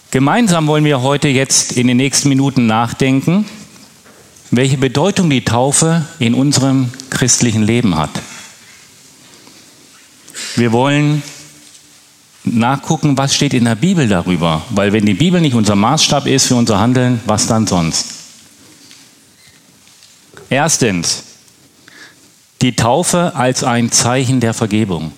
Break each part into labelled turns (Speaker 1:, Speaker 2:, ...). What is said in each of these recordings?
Speaker 1: Gemeinsam wollen wir heute jetzt in den nächsten Minuten nachdenken, welche Bedeutung die Taufe in unserem christlichen Leben hat. Wir wollen nachgucken, was steht in der Bibel darüber, weil wenn die Bibel nicht unser Maßstab ist für unser Handeln, was dann sonst? Erstens, die Taufe als ein Zeichen der Vergebung.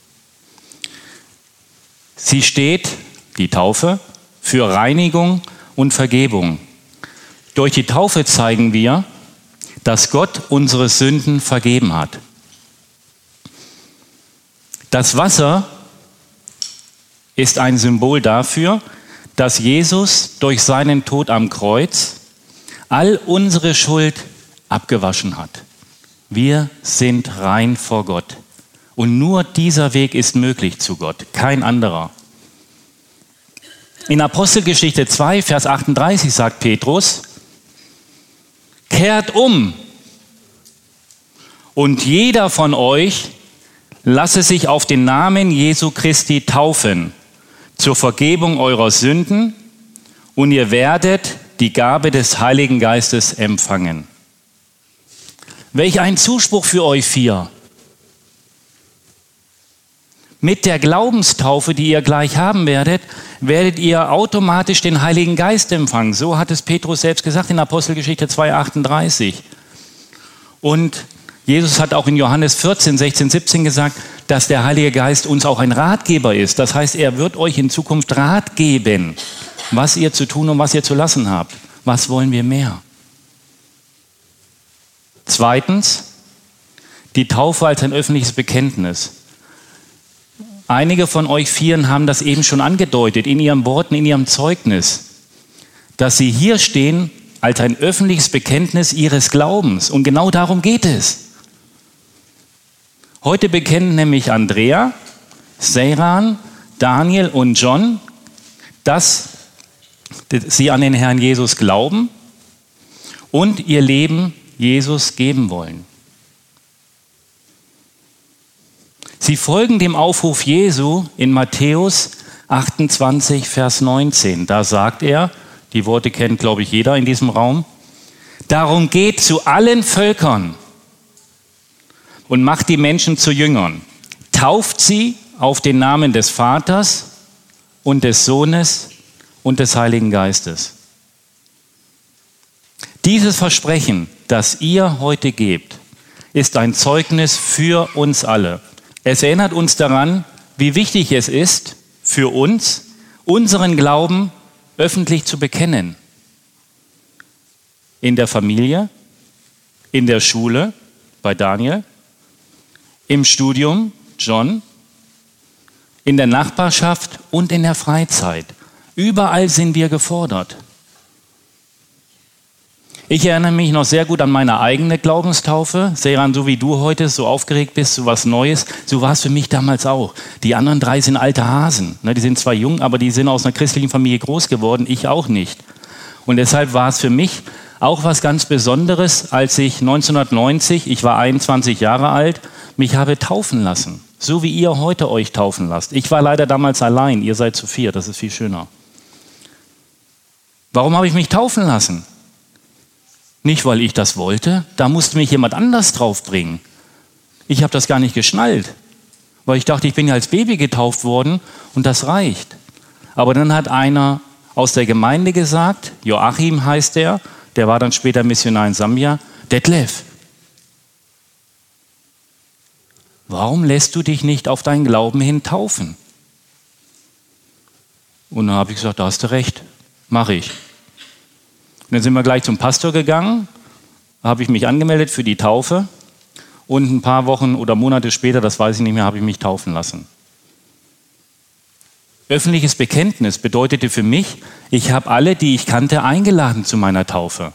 Speaker 1: Sie steht, die Taufe, für Reinigung und Vergebung. Durch die Taufe zeigen wir, dass Gott unsere Sünden vergeben hat. Das Wasser ist ein Symbol dafür, dass Jesus durch seinen Tod am Kreuz all unsere Schuld abgewaschen hat. Wir sind rein vor Gott. Und nur dieser Weg ist möglich zu Gott, kein anderer. In Apostelgeschichte 2, Vers 38 sagt Petrus, kehrt um und jeder von euch lasse sich auf den Namen Jesu Christi taufen zur Vergebung eurer Sünden und ihr werdet die Gabe des Heiligen Geistes empfangen. Welch ein Zuspruch für euch 4. Mit der Glaubenstaufe, die ihr gleich haben werdet, werdet ihr automatisch den Heiligen Geist empfangen. So hat es Petrus selbst gesagt in Apostelgeschichte 2, 38. Und Jesus hat auch in Johannes 14, 16, 17 gesagt, dass der Heilige Geist uns auch ein Ratgeber ist. Das heißt, er wird euch in Zukunft Rat geben, was ihr zu tun und was ihr zu lassen habt. Was wollen wir mehr? Zweitens, die Taufe als ein öffentliches Bekenntnis. Einige von euch 4 haben das eben schon angedeutet in ihren Worten, in ihrem Zeugnis, dass sie hier stehen als ein öffentliches Bekenntnis ihres Glaubens. Und genau darum geht es. Heute bekennen nämlich Andrea, Seyran, Daniel und John, dass sie an den Herrn Jesus glauben und ihr Leben Jesus geben wollen. Sie folgen dem Aufruf Jesu in Matthäus 28, Vers 19. Da sagt er, die Worte kennt, glaube ich, jeder in diesem Raum, darum geht zu allen Völkern und macht die Menschen zu Jüngern. Tauft sie auf den Namen des Vaters und des Sohnes und des Heiligen Geistes. Dieses Versprechen, das ihr heute gebt, ist ein Zeugnis für uns alle. Es erinnert uns daran, wie wichtig es ist, für uns, unseren Glauben öffentlich zu bekennen. In der Familie, in der Schule, bei Daniel, im Studium, John, in der Nachbarschaft und in der Freizeit. Überall sind wir gefordert. Ich erinnere mich noch sehr gut an meine eigene Glaubenstaufe. Seyran, so wie du heute so aufgeregt bist, so was Neues, so war es für mich damals auch. Die anderen 3 sind alte Hasen. Die sind zwar jung, aber die sind aus einer christlichen Familie groß geworden, ich auch nicht. Und deshalb war es für mich auch was ganz Besonderes, als ich 1990, ich war 21 Jahre alt, mich habe taufen lassen. So wie ihr heute euch taufen lasst. Ich war leider damals allein, ihr seid zu 4, das ist viel schöner. Warum habe ich mich taufen lassen? Nicht, weil ich das wollte, da musste mich jemand anders draufbringen. Ich habe das gar nicht geschnallt, weil ich dachte, ich bin ja als Baby getauft worden und das reicht. Aber dann hat einer aus der Gemeinde gesagt, Joachim heißt der war dann später Missionar in Sambia, Detlef, warum lässt du dich nicht auf deinen Glauben hin taufen? Und dann habe ich gesagt, da hast du recht, mache ich. Und dann sind wir gleich zum Pastor gegangen, habe ich mich angemeldet für die Taufe und ein paar Wochen oder Monate später, das weiß ich nicht mehr, habe ich mich taufen lassen. Öffentliches Bekenntnis bedeutete für mich, ich habe alle, die ich kannte, eingeladen zu meiner Taufe.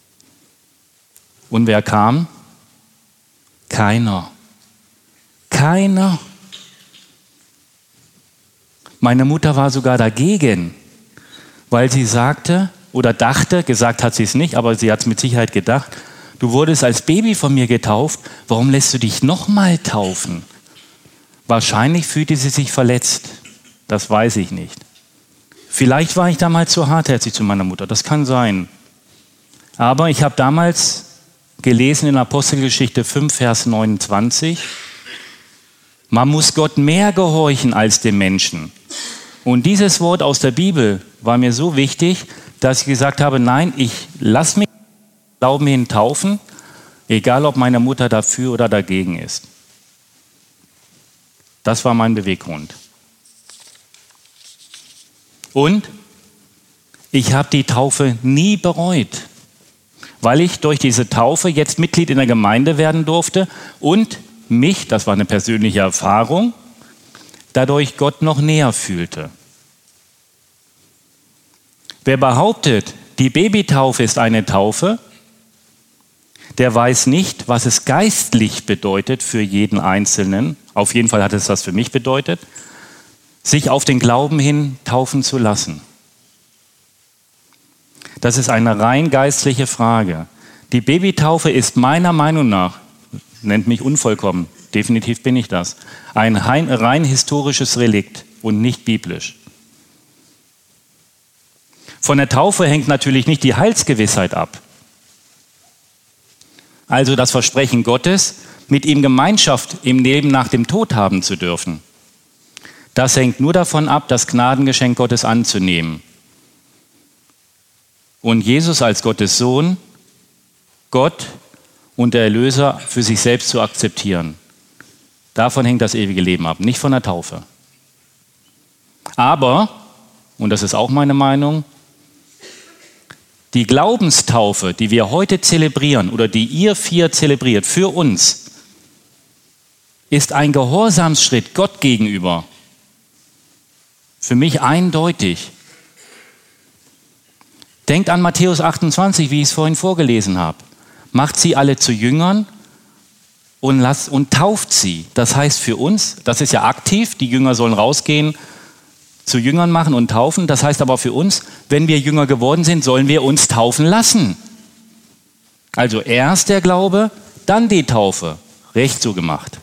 Speaker 1: Und wer kam? Keiner. Keiner. Meine Mutter war sogar dagegen, weil sie sagte oder dachte, gesagt hat sie es nicht, aber sie hat es mit Sicherheit gedacht, du wurdest als Baby von mir getauft, warum lässt du dich nochmal taufen? Wahrscheinlich fühlte sie sich verletzt, das weiß ich nicht. Vielleicht war ich damals zu hartherzig zu meiner Mutter, das kann sein. Aber ich habe damals gelesen in Apostelgeschichte 5, Vers 29, man muss Gott mehr gehorchen als dem Menschen. Und dieses Wort aus der Bibel war mir so wichtig, dass ich gesagt habe, nein, ich lasse mich Glauben hin taufen, egal ob meine Mutter dafür oder dagegen ist. Das war mein Beweggrund. Und ich habe die Taufe nie bereut, weil ich durch diese Taufe jetzt Mitglied in der Gemeinde werden durfte und mich, das war eine persönliche Erfahrung, dadurch Gott noch näher fühlte. Wer behauptet, die Babytaufe ist eine Taufe, der weiß nicht, was es geistlich bedeutet für jeden Einzelnen. Auf jeden Fall hat es das für mich bedeutet, sich auf den Glauben hin taufen zu lassen. Das ist eine rein geistliche Frage. Die Babytaufe ist meiner Meinung nach, nennt mich unvollkommen, definitiv bin ich das, ein rein historisches Relikt und nicht biblisch. Von der Taufe hängt natürlich nicht die Heilsgewissheit ab. Also das Versprechen Gottes, mit ihm Gemeinschaft im Leben nach dem Tod haben zu dürfen. Das hängt nur davon ab, das Gnadengeschenk Gottes anzunehmen. Und Jesus als Gottes Sohn, Gott und der Erlöser für sich selbst zu akzeptieren. Davon hängt das ewige Leben ab, nicht von der Taufe. Aber, und das ist auch meine Meinung, die Glaubenstaufe, die wir heute zelebrieren oder die ihr 4 zelebriert für uns, ist ein Gehorsamsschritt Gott gegenüber. Für mich eindeutig. Denkt an Matthäus 28, wie ich es vorhin vorgelesen habe. Macht sie alle zu Jüngern und tauft sie. Das heißt für uns, das ist ja aktiv, die Jünger sollen rausgehen, zu Jüngern machen und taufen. Das heißt aber für uns, wenn wir Jünger geworden sind, sollen wir uns taufen lassen. Also erst der Glaube, dann die Taufe. Recht so gemacht.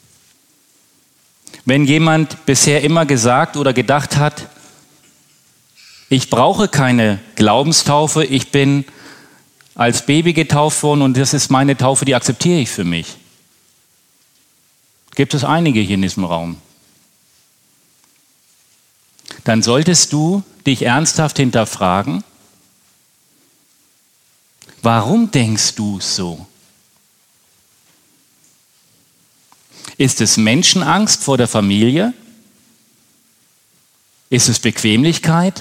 Speaker 1: Wenn jemand bisher immer gesagt oder gedacht hat, ich brauche keine Glaubenstaufe, ich bin als Baby getauft worden und das ist meine Taufe, die akzeptiere ich für mich. Gibt es einige hier in diesem Raum. Dann solltest du dich ernsthaft hinterfragen, warum denkst du so? Ist es Menschenangst vor der Familie? Ist es Bequemlichkeit?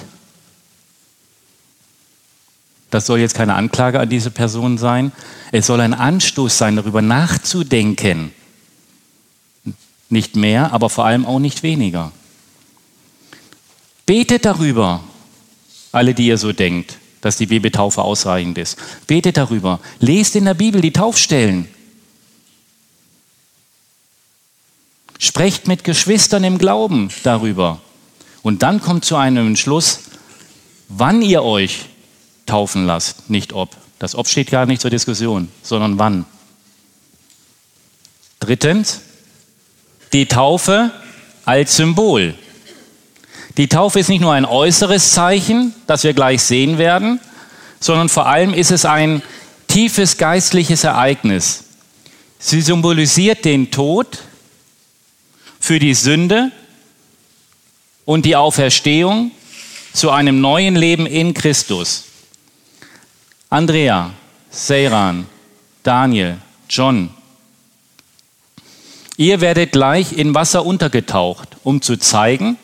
Speaker 1: Das soll jetzt keine Anklage an diese Person sein. Es soll ein Anstoß sein, darüber nachzudenken. Nicht mehr, aber vor allem auch nicht weniger. Betet darüber, alle, die ihr so denkt, dass die Babytaufe ausreichend ist. Betet darüber. Lest in der Bibel die Taufstellen. Sprecht mit Geschwistern im Glauben darüber. Und dann kommt zu einem Entschluss, wann ihr euch taufen lasst, nicht ob. Das Ob steht gar nicht zur Diskussion, sondern wann. Drittens, die Taufe als Symbol. Die Taufe ist nicht nur ein äußeres Zeichen, das wir gleich sehen werden, sondern vor allem ist es ein tiefes geistliches Ereignis. Sie symbolisiert den Tod für die Sünde und die Auferstehung zu einem neuen Leben in Christus. Andrea, Seyran, Daniel, John, ihr werdet gleich in Wasser untergetaucht, um zu zeigen,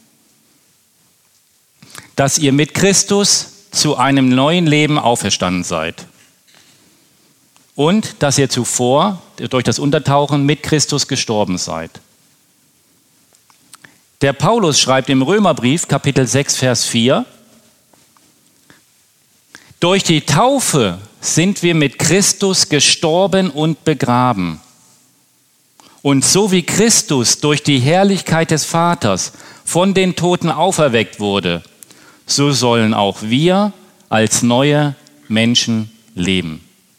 Speaker 1: dass ihr mit Christus zu einem neuen Leben auferstanden seid. Und dass ihr zuvor durch das Untertauchen mit Christus gestorben seid. Der Paulus schreibt im Römerbrief, Kapitel 6, Vers 4, durch die Taufe sind wir mit Christus gestorben und begraben. Und so wie Christus durch die Herrlichkeit des Vaters von den Toten auferweckt wurde, so sollen auch wir als neue Menschen leben.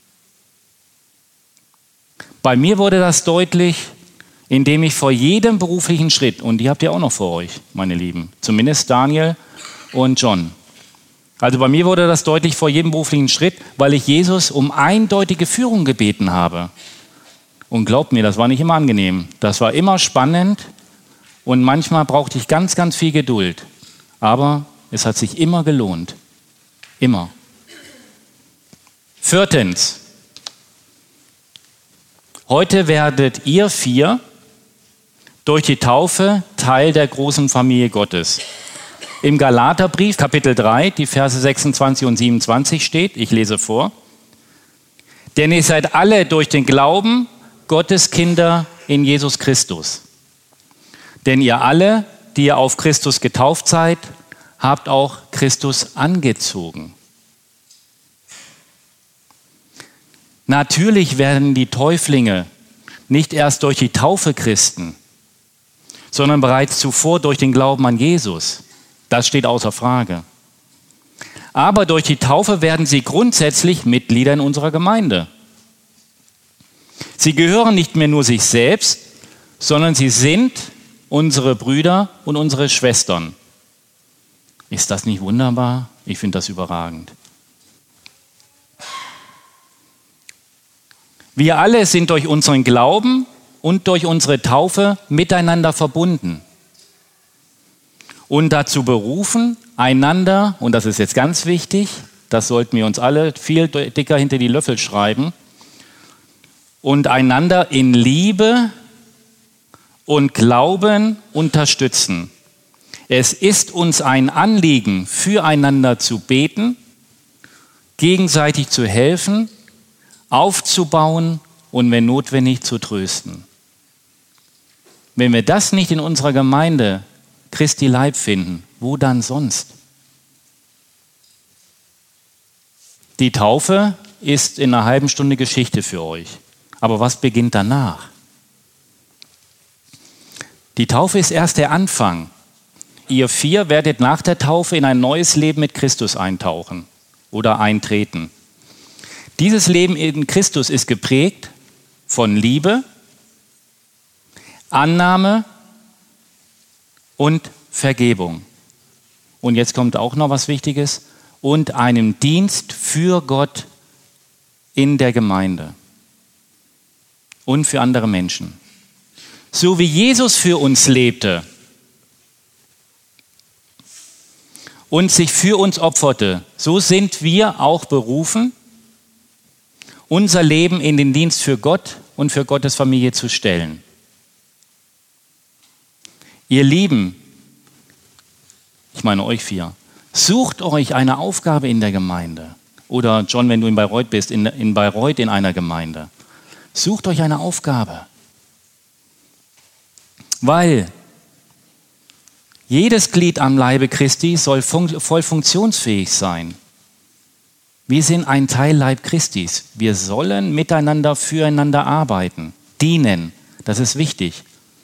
Speaker 1: Bei mir wurde das deutlich, indem ich vor jedem beruflichen Schritt, und die habt ihr auch noch vor euch, meine Lieben, zumindest Daniel und John. Also bei mir wurde das deutlich vor jedem beruflichen Schritt, weil ich Jesus um eindeutige Führung gebeten habe. Und glaubt mir, das war nicht immer angenehm. Das war immer spannend und manchmal brauchte ich ganz, ganz viel Geduld. Aber es hat sich immer gelohnt. Immer. 4. Heute werdet ihr 4 durch die Taufe Teil der großen Familie Gottes. Im Galaterbrief, Kapitel 3, die Verse 26 und 27 steht, ich lese vor, denn ihr seid alle durch den Glauben Gottes Kinder in Jesus Christus. Denn ihr alle, die ihr auf Christus getauft seid, habt auch Christus angezogen. Natürlich werden die Täuflinge nicht erst durch die Taufe Christen, sondern bereits zuvor durch den Glauben an Jesus. Das steht außer Frage. Aber durch die Taufe werden sie grundsätzlich Mitglieder in unserer Gemeinde. Sie gehören nicht mehr nur sich selbst, sondern sie sind unsere Brüder und unsere Schwestern. Ist das nicht wunderbar? Ich finde das überragend. Wir alle sind durch unseren Glauben und durch unsere Taufe miteinander verbunden und dazu berufen, einander, und das ist jetzt ganz wichtig, das sollten wir uns alle viel dicker hinter die Löffel schreiben, und einander in Liebe und Glauben unterstützen. Es ist uns ein Anliegen, füreinander zu beten, gegenseitig zu helfen, aufzubauen und wenn notwendig zu trösten. Wenn wir das nicht in unserer Gemeinde Christi Leib finden, wo dann sonst? Die Taufe ist in einer halben Stunde Geschichte für euch. Aber was beginnt danach? Die Taufe ist erst der Anfang. Ihr 4 werdet nach der Taufe in ein neues Leben mit Christus eintauchen oder eintreten. Dieses Leben in Christus ist geprägt von Liebe, Annahme und Vergebung. Und jetzt kommt auch noch was Wichtiges. Und einem Dienst für Gott in der Gemeinde und für andere Menschen. So wie Jesus für uns lebte und sich für uns opferte, so sind wir auch berufen, unser Leben in den Dienst für Gott und für Gottes Familie zu stellen. Ihr Lieben, ich meine euch 4, sucht euch eine Aufgabe in der Gemeinde. Oder John, wenn du in Bayreuth bist, in Bayreuth in einer Gemeinde. Sucht euch eine Aufgabe. Weil jedes Glied am Leibe Christi soll voll funktionsfähig sein. Wir sind ein Teil Leib Christis. Wir sollen miteinander, füreinander arbeiten, dienen. Das ist wichtig.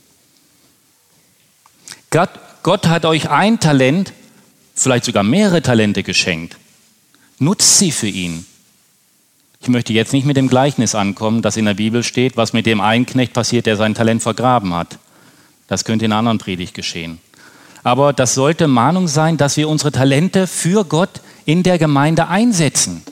Speaker 1: Gott hat euch ein Talent, vielleicht sogar mehrere Talente geschenkt. Nutzt sie für ihn. Ich möchte jetzt nicht mit dem Gleichnis ankommen, das in der Bibel steht, was mit dem einen Knecht passiert, der sein Talent vergraben hat. Das könnte in einer anderen Predigt geschehen. Aber das sollte Mahnung sein, dass wir unsere Talente für Gott in der Gemeinde einsetzen.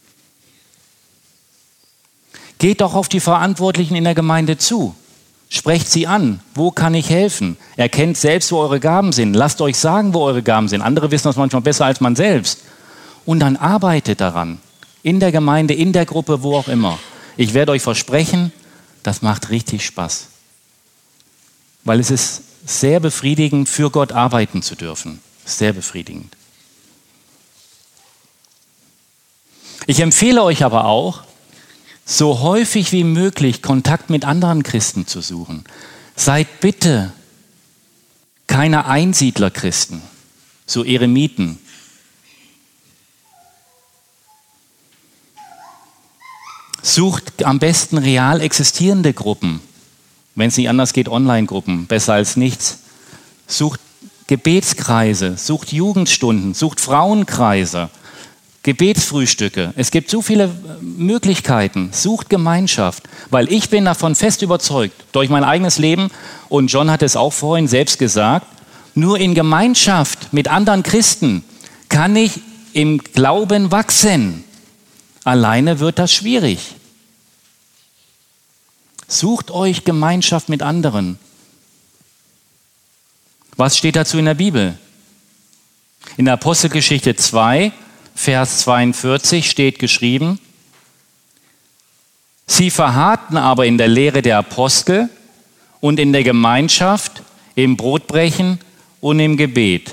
Speaker 1: Geht doch auf die Verantwortlichen in der Gemeinde zu. Sprecht sie an. Wo kann ich helfen? Erkennt selbst, wo eure Gaben sind. Lasst euch sagen, wo eure Gaben sind. Andere wissen das manchmal besser als man selbst. Und dann arbeitet daran. In der Gemeinde, in der Gruppe, wo auch immer. Ich werde euch versprechen, das macht richtig Spaß. Weil es ist sehr befriedigend, für Gott arbeiten zu dürfen. Sehr befriedigend. Ich empfehle euch aber auch, so häufig wie möglich Kontakt mit anderen Christen zu suchen. Seid bitte keine Einsiedlerchristen, so Eremiten. Sucht am besten real existierende Gruppen. Wenn es nicht anders geht, Online-Gruppen, besser als nichts. Sucht Gebetskreise, sucht Jugendstunden, sucht Frauenkreise, Gebetsfrühstücke. Es gibt so viele Möglichkeiten. Sucht Gemeinschaft, weil ich bin davon fest überzeugt, durch mein eigenes Leben, und John hat es auch vorhin selbst gesagt, nur in Gemeinschaft mit anderen Christen kann ich im Glauben wachsen. Alleine wird das schwierig. Sucht euch Gemeinschaft mit anderen. Was steht dazu in der Bibel? In der Apostelgeschichte 2, Vers 42 steht geschrieben: Sie verharrten aber in der Lehre der Apostel und in der Gemeinschaft, im Brotbrechen und im Gebet.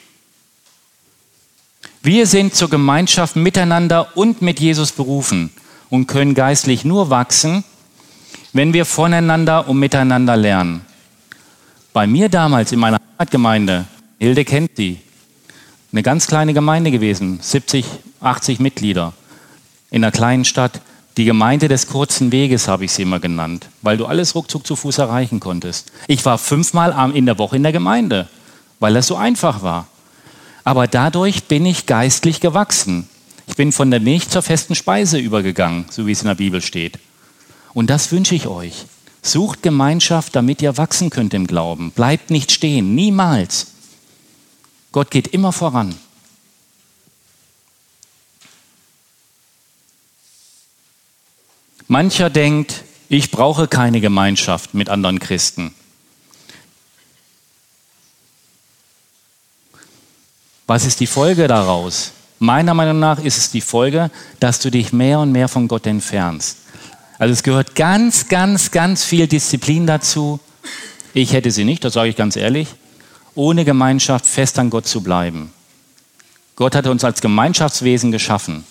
Speaker 1: Wir sind zur Gemeinschaft miteinander und mit Jesus berufen und können geistlich nur wachsen, wenn wir voneinander und miteinander lernen. Bei mir damals in meiner Heimatgemeinde, Hilde kennt sie, eine ganz kleine Gemeinde gewesen, 70, 80 Mitglieder in einer kleinen Stadt. Die Gemeinde des kurzen Weges habe ich sie immer genannt, weil du alles ruckzuck zu Fuß erreichen konntest. Ich war 5-mal in der Woche in der Gemeinde, weil das so einfach war. Aber dadurch bin ich geistlich gewachsen. Ich bin von der Milch zur festen Speise übergegangen, so wie es in der Bibel steht. Und das wünsche ich euch. Sucht Gemeinschaft, damit ihr wachsen könnt im Glauben. Bleibt nicht stehen, niemals. Gott geht immer voran. Mancher denkt, ich brauche keine Gemeinschaft mit anderen Christen. Was ist die Folge daraus? Meiner Meinung nach ist es die Folge, dass du dich mehr und mehr von Gott entfernst. Also es gehört ganz, ganz, ganz viel Disziplin dazu. Ich hätte sie nicht, das sage ich ganz ehrlich, ohne Gemeinschaft fest an Gott zu bleiben. Gott hat uns als Gemeinschaftswesen geschaffen.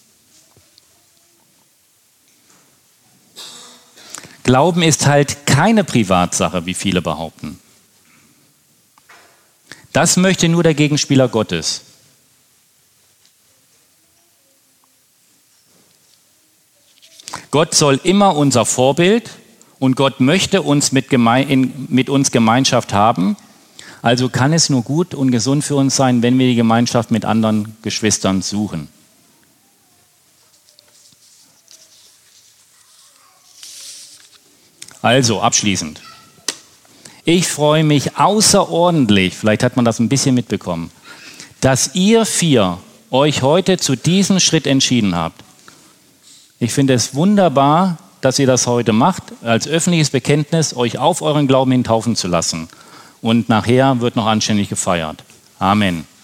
Speaker 1: Glauben ist halt keine Privatsache, wie viele behaupten. Das möchte nur der Gegenspieler Gottes. Gott soll immer unser Vorbild und Gott möchte uns mit uns Gemeinschaft haben. Also kann es nur gut und gesund für uns sein, wenn wir die Gemeinschaft mit anderen Geschwistern suchen. Also abschließend. Ich freue mich außerordentlich, vielleicht hat man das ein bisschen mitbekommen, dass ihr 4 euch heute zu diesem Schritt entschieden habt. Ich finde es wunderbar, dass ihr das heute macht, als öffentliches Bekenntnis, euch auf euren Glauben hin taufen zu lassen. Und nachher wird noch anständig gefeiert. Amen.